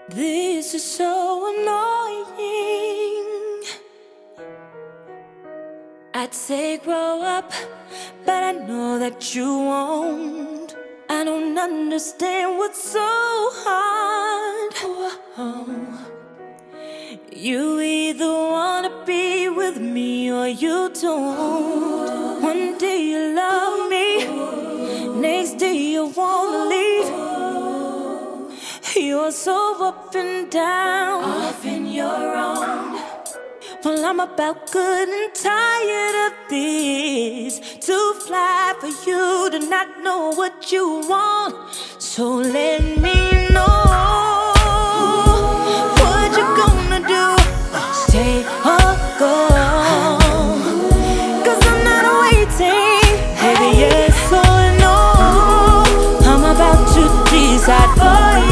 This is so annoying. I'd say grow up, but I know that you won't. I don't understand what's so hard. You either wanna be with me or you don't. One day you love me, next day you wanna leave. You're so up and down, off in your own. Well, I'm about good and tired of this. Too fly for you to not know what you want. So let me